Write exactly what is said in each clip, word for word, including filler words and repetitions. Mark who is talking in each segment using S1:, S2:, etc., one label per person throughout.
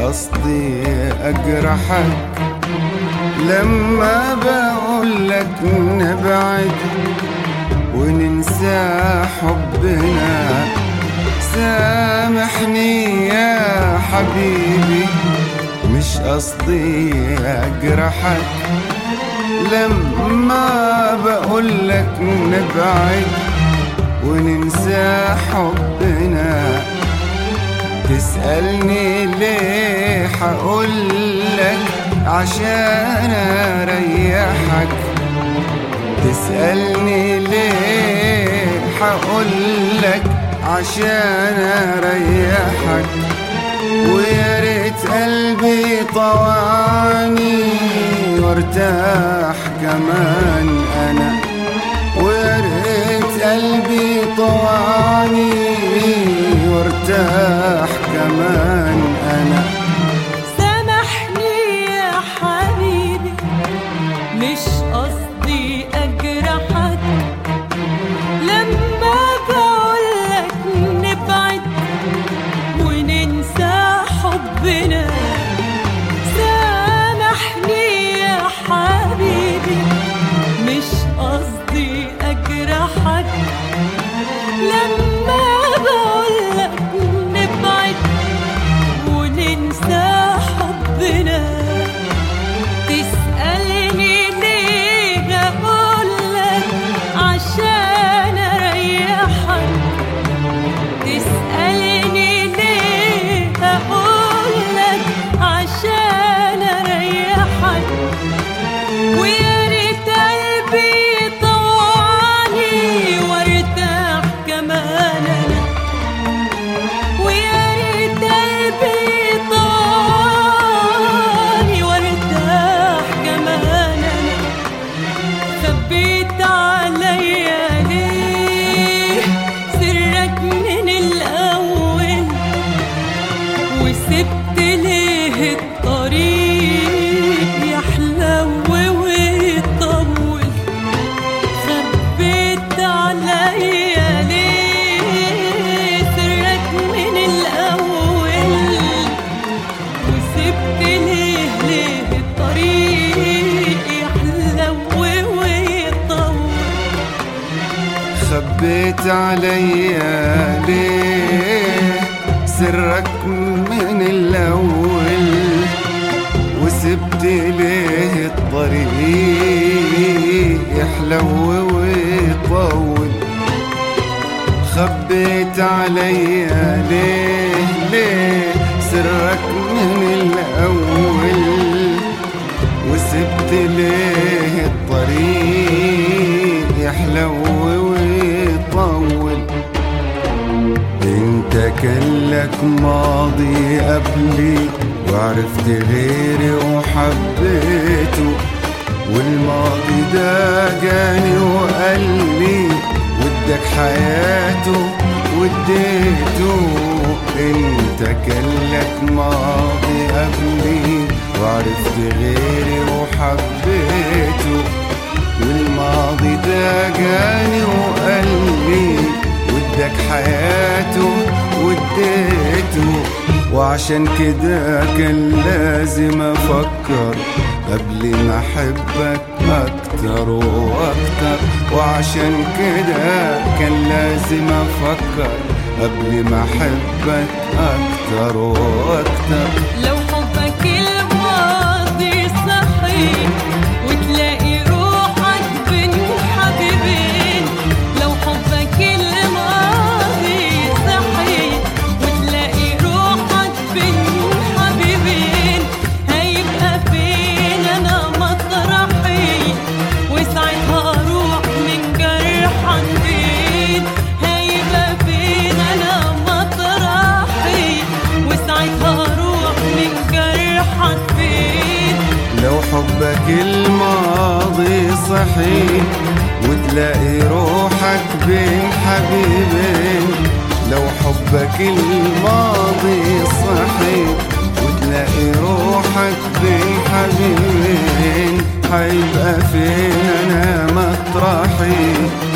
S1: قصدي أجرحك لما بقولك نبعد وننسى حبنا. سامحني يا حبيبي، مش قصدي أجرحك لما بقولك نبعد وننسى حبنا. تسألني ليه، حقولك عشان أريحك. تسألني ليه، حقولك عشان أريحك. ويا ريت قلبي طوعني وارتاح كمان أنا. ويا ريت قلبي طوعني وارتاح كمان أنا.
S2: سامحني يا حبيبي، مش قصدي أجرحك لما بقولك نبعد وننسى حبنا. سامحني يا حبيبي، مش قصدي أجرحك لما بقولك نبعد وننسى حبنا. تسألني ليه، أقولك عشان أريحك. تسألني ليه، أقولك عشان أريحك. ويا ريت قلبي طوعني وارتاح كمان أنا. ويا ريت قلبي طوعني وارتاح كمان أنا. خبيت عليا ليه سرك من الأول، وسبت ليه الطريق يحلو ويطول. خبيت عليا ليه سرك من الأول، وسبت ليه ليه الطريق يحلو ويطول.
S1: خبيت عليا ليه سرك من الأول، وسبت ليه الطريق يحلو ويطول. خبيت عليا ليه ليه سرك من الأول، وسبت ليه الطريق يحلو ويطول. انت كان لك ماضي قبلي وعرفت غيري وحبيته، والماضي ده جاني وقال لي ودك حياته واديته. انت كان لك ماضي قبلي وعرفت غيري وحبيته، والماضي ده جاني وقال لي ودك حياته واديته. وعشان كده كان لازم افكر قبل ما احبك اكتر واكتر. وعشان كده كان لازم افكر قبل ما احبك اكتر واكتر.
S2: لو حبك الماضي صحيح وتلاقي روحك بين حبيبين. لو حبك الماضي صحيح وتلاقي روحك بين حبيبين، هيبقى فين انا مطرحي وساعتها اروح من جرحك فين. هيبقى فين انا مطرحي وساعتها اروح من جرحك فين.
S1: لو حبك الماضي صحيح وتلاقي روحك بين حبيبين. لو حبك الماضي صحيح وتلاقي روحك بين حبيبين، هيبقى فين انا مطرحي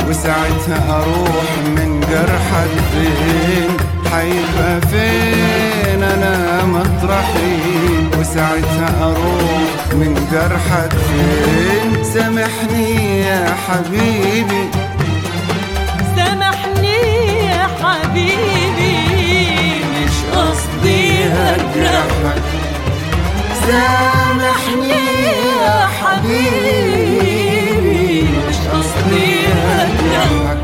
S1: وساعتها اروح من جرحك فين؟ حيبقى فين انا مطرحي؟ وساعتها اروح من جرحك فين؟ سامحني يا حبيبي،
S2: سامحني يا حبيبي، مش قصدي هجرحك.
S1: سامحني يا حبيبي،
S2: مش قصدي هجرحك.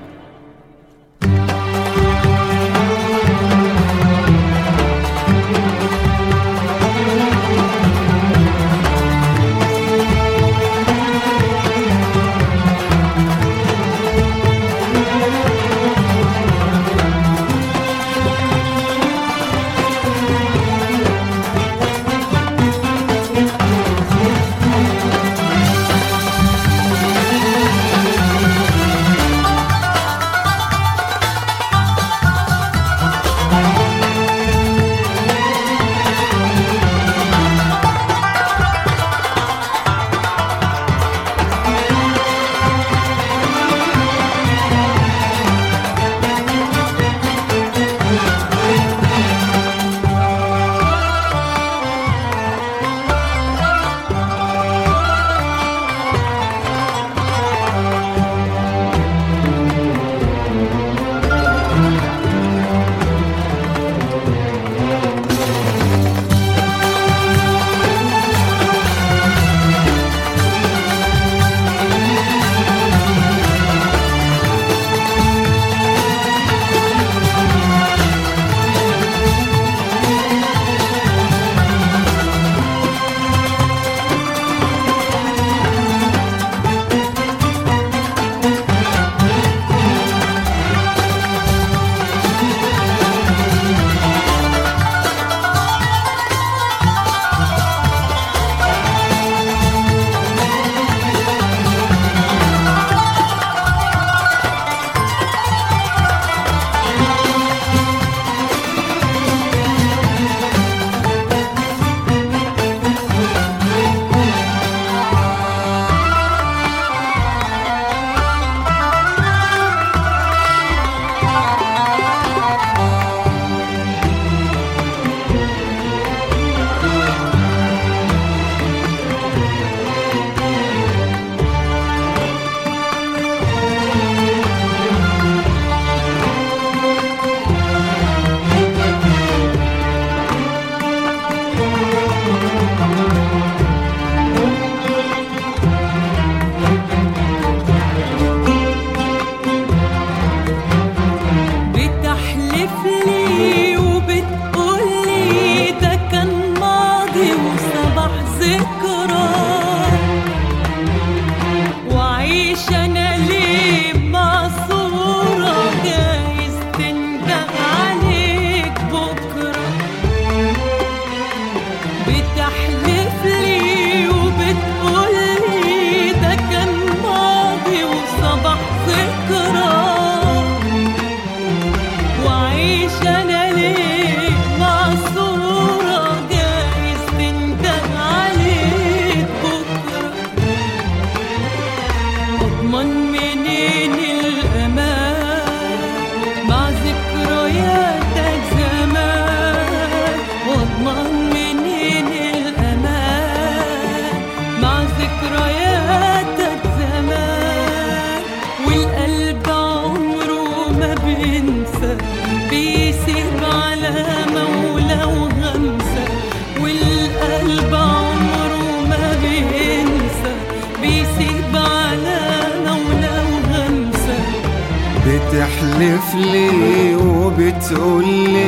S1: بتحلف لي وبتقول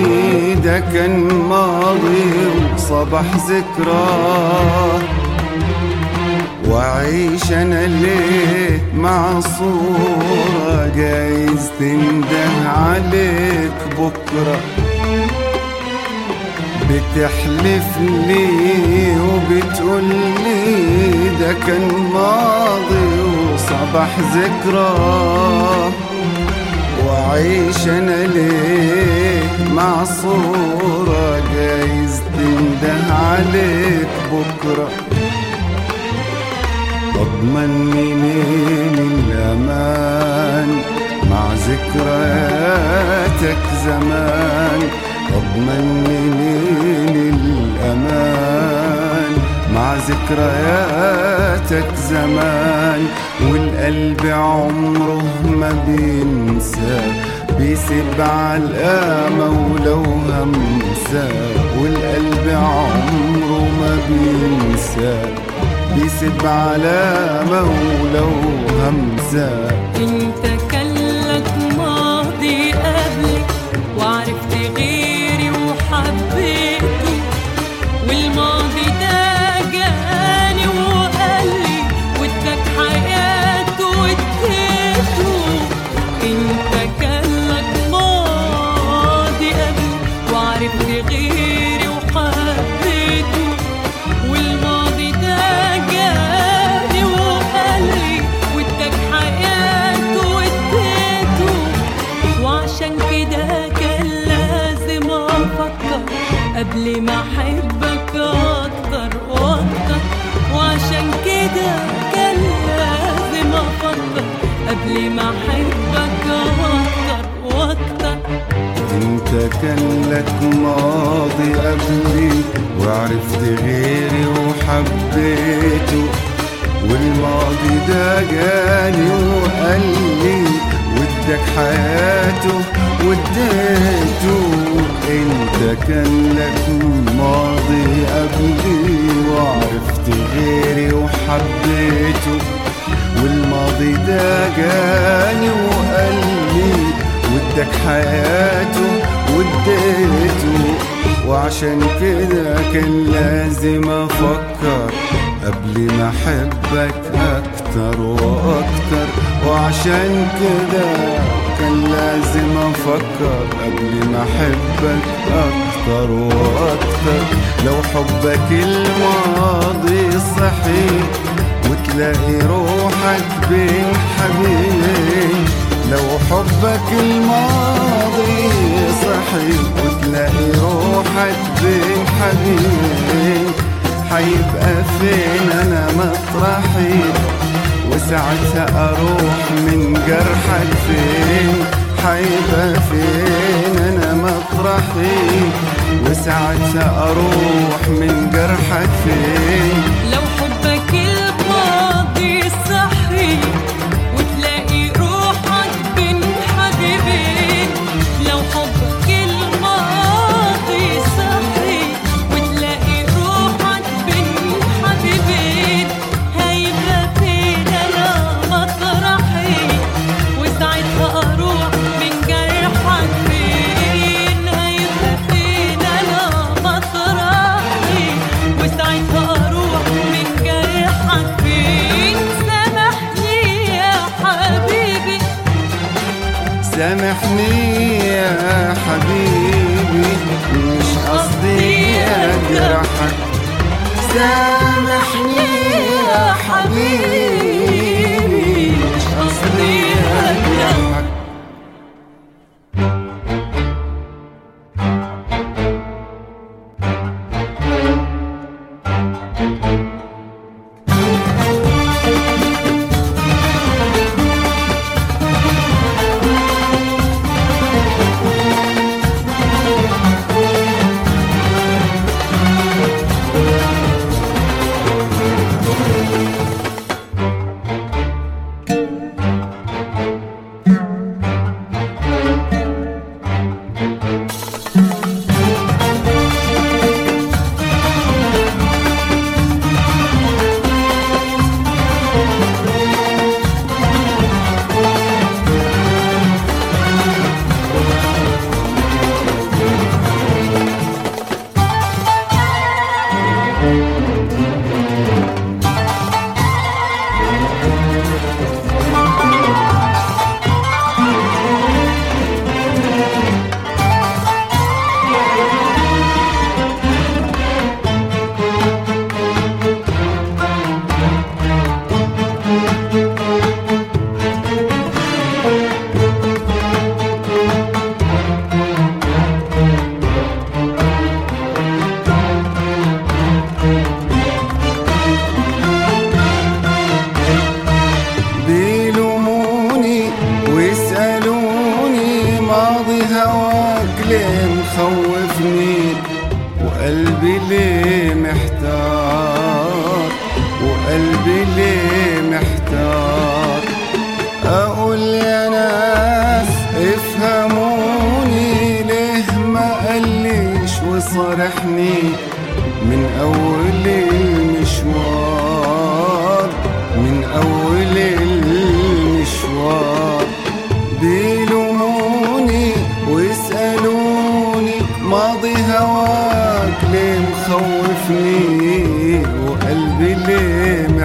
S1: لي ده كان ماضي وصبح ذكرى، وعيش انا ليه مع صورة جايز تنده عليك بكرة. بتحلف لي وبتقول لي ده كان ماضي وصبح ذكرى، وعيش انا ليه مع صورة جايز تنده عليك بكرة. اضمن منين الامان مع ذكرياتك زمان اضمنني للأمان، مع ذكرياتك زمان والقلب عمره ما بينسى، بيسيب علقامة ولو همسة، والقلب عمره ما بينسى، بيسيب علامة ولو همسة.
S2: انت كان لك ماضي قبلي وعرفت غيري وحبيته، والماضي ده جاني وقالي واداك حياته واديته. انت كان لك ماضي قبلي وعرفت غيري وحبيته، والماضي ده جاني وقالي واداك حياته واديته. وعشان كده كان لازم افكر قبل ما احبك اكتر واكتر، وعشان كده كان لازم افكر قبل ما احبك اكتر واكتر.
S1: انت كان لك ماضي قبلي وعرفت غيري وحبيته، والماضي ده جاني وقالي واداك حياته واديته. انت كان لك ماضي قبلي وعرفت غيري وحبيته، والماضي ده جاني وقالي واداك حياته واديته. وعشان كده كان لازم افكر قبل ما احبك اكتر واكتر، وعشان كده كان لازم افكر قبل ما احبك اكتر واكتر. لو حبك الماضي صحيح وتلاقي روحك بين حبيبين، لو حبك الماضي صحيح وتلاقي روحك بين حبيبين، حيبقى فين انا مطرحي وساعتها اروح من جرحك فين، حيبقى فين انا مطرحي وساعتها اروح من جرحك فين.
S2: لو حبك الماضي صحي وتلاقي روحك بين حبيبين، لو حبك الماضي صحي وتلاقي روحك بين حبيبين، هيبقى فين انا مطرحي وساعتها اروح من جرحك فين، هيبقى فين انا مطرحي وساعتها اروح من جرحك فين. سامحني يا حبيبي،
S1: سامحني يا حبيبي مش قصدي اجرحك، سامحني يا حبيبي مش قصدي اجرحك.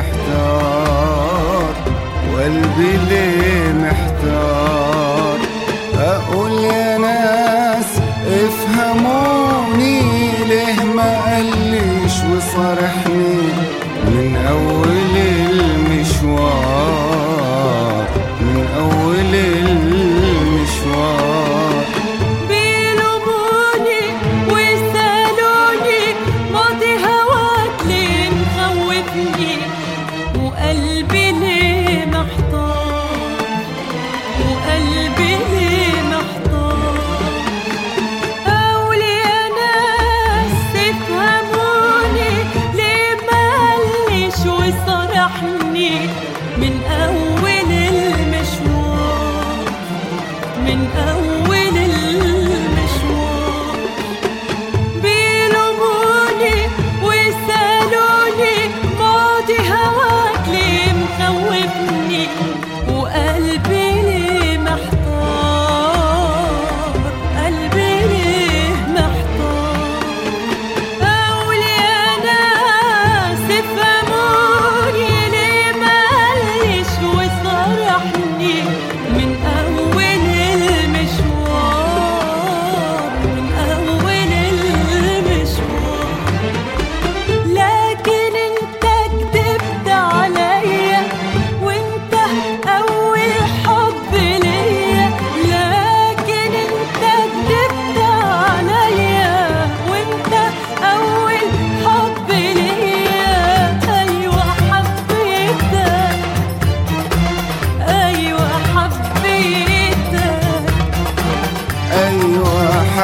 S1: محتار وقلبي ليه محتار. أقول يا ناس افهموني ليه ما قاليش وصارحني من أول المشوار، من أول المشوار.
S2: بيلوموني ويسألوني ماضي هواك ليه مخوفني وقلبي ليه محتار، وقلبي ليه محتار. قول يا ناس افهموني ليه ماليش وصرحني من أول المشوار، من أول المشوار. بيلوموني ويسألوني ماضي هواك ليه مخوفني وقلبي ليه محتار، قلبي ليه محتار. قول يا ناس افهموني ليه ماليش وصرحني من أول المشوار، من أول المشوار. لكن انت كدبت عليا وانت أول حب ليا، لكن انت كدبت عليا وانت أول حب ليا. أيوة حبيتك، أيوة حبيتك،
S1: أيوة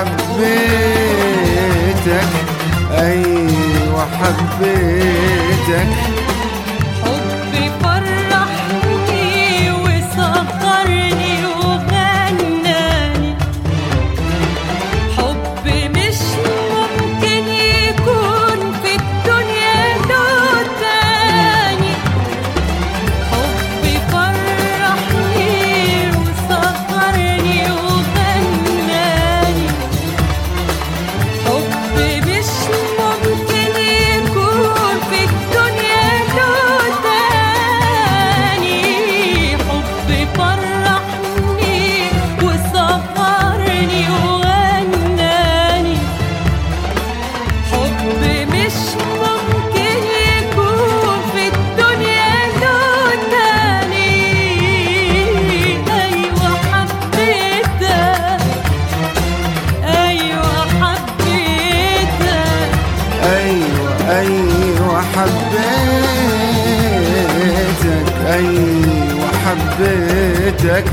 S1: حبيتك، أيوة حبيتك.
S2: حبي فرحني وسكرني وغناني. حبي مش ممكن يكون في الدنيا له تاني. حبي فرحني وسكرني وغناني. حبي مش ممكن يكون في الدنيا له تاني. حبي فرحني وسكرني وغناني. حبي مش ممكن يكون في الدنيا له تاني. أيوة حبيتك، أيوة حبيتك،
S1: أيوة أيوة حبيتك، أيوة حبيتك.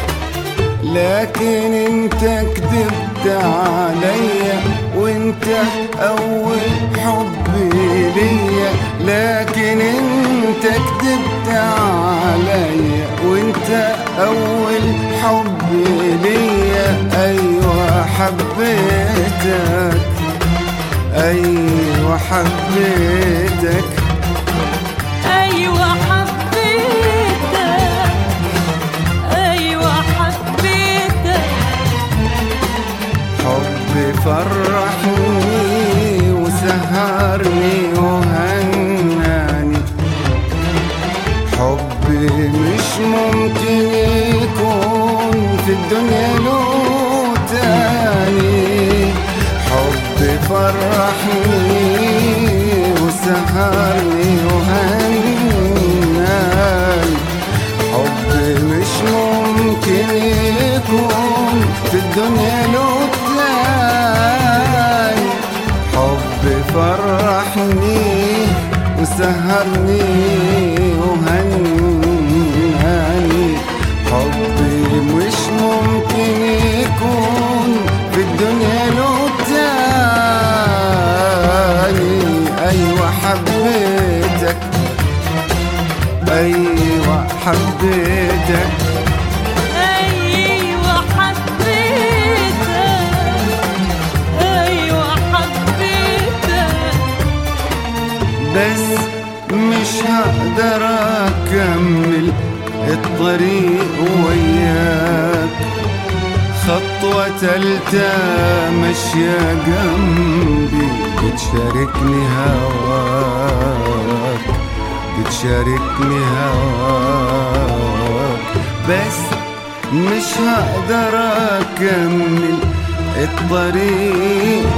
S1: لكن انت كدبت عليا وانت أول حب ليا، لكن انت كدبت عليا وانت أول حب ليا. أيوة حبيتك، أيوة حبيتك.
S2: أيوة حبيتك، أيوة حبيتك.
S1: حبي فرحني وسهرني وهناني. حبي مش ممكن يكون في الدنيا له تاني. حبي فرحني وسهرني وهناني. حبي مش ممكن يكون في الدنيا له تاني. حبي فرحني وسهرني وهناني. حبي مش ممكن يكون في الدنيا له تاني. أيوة حبيتك، أيوة حبيتك،
S2: أيوة حبيتك، أيوة حبيتك.
S1: بس مش هقدر أكمل الطريق وياك. خطوة تالتة ماشية جنبي بتشاركني هواك، بتشاركني بتشاركني هواك، بس مش هقدر أكمل الطريق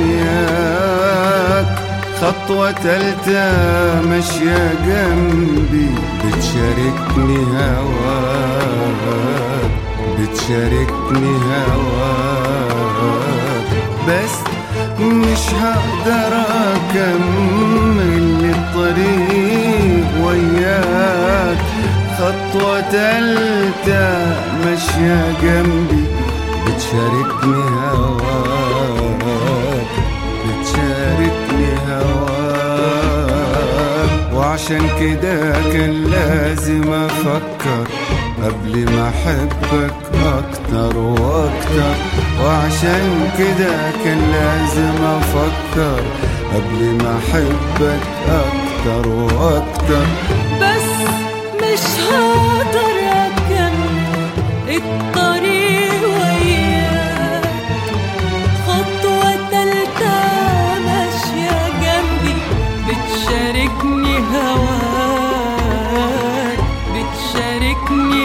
S1: وياك. خطوة تالتة ماشية جنبي بتشاركني هواك، بتشاركني هواك، بس مش هقدر أكمل الطريق وياك. خطوة تالتة ماشية جنبي بتشاركني هواك، بتشاركني هواك. وعشان كده كان لازم أفكر قبل ما أحبك أكتر وأكتر. وعشان كده كان لازم أفكر قبل ما أحبك أكتر وأكتر.
S2: بس مش هقدر أكمل الطريق وياك. خطوة تالتة ماشية جنبي بتشاركني هواك، بتشاركني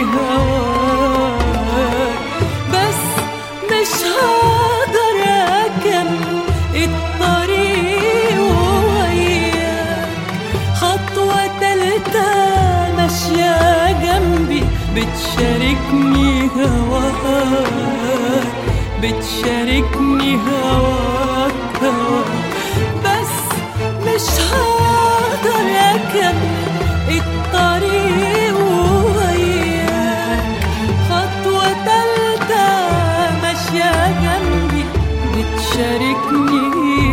S2: هواك. بس مش هقدر أكمل الطريق وياك. خطوة تالتة ماشية جنبي بتشاركني هواك، بتشاركني هواك هواك. بس مش هقدر أكمل الطريق وياك. خطوة تالتة ماشية جنبي بتشاركني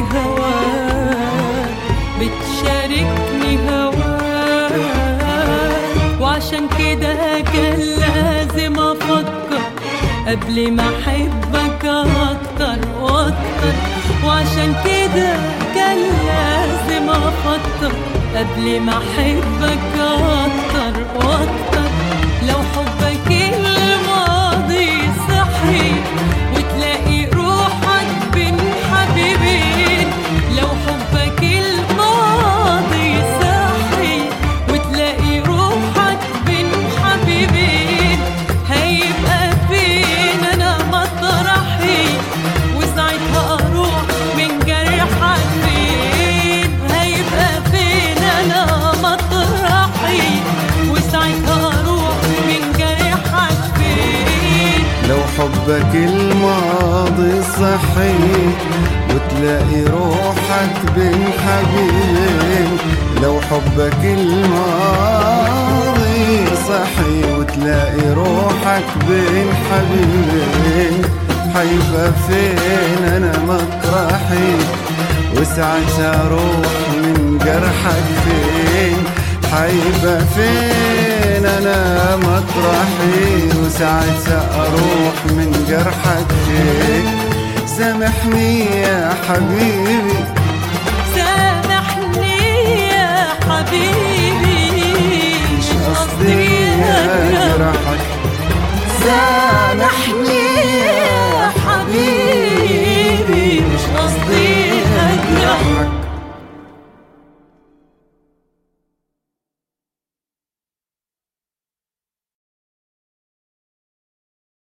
S2: هواك، بتشاركني هواك. وعشان كده كان لازم أفكر قبل ما أحبك أكتر وأكتر. وعشان كده كان لازم أفكر قبل ما أحبك أكتر وأكتر. لو حبك الماضي صحي وتلاقي روحك بين حبيبين، لو حبك الماضي صحي وتلاقي روحك بين حبيبين، هيبقى فين أنا مطرحي وساعتها أروح من جرحك فين. هيبقى فين أنا مطرحي وساعتها أروح من جرحك فين.
S1: لو حبك الماضي صحي وتلاقي روحك بين حبيبين، لو حبك الماضي صحي وتلاقي روحك بين حبيبين، حيبقى فين أنا مطرحي وساعتها أروح من جرحك فين. حيبقى فين أنا مطرحي وساعتها أروح من جرحك فين. سامحني يا حبيبي،
S2: سامحني يا حبيبي،
S1: مش قصدي أجرحك.
S2: سامحني يا حبيبي، مش قصدي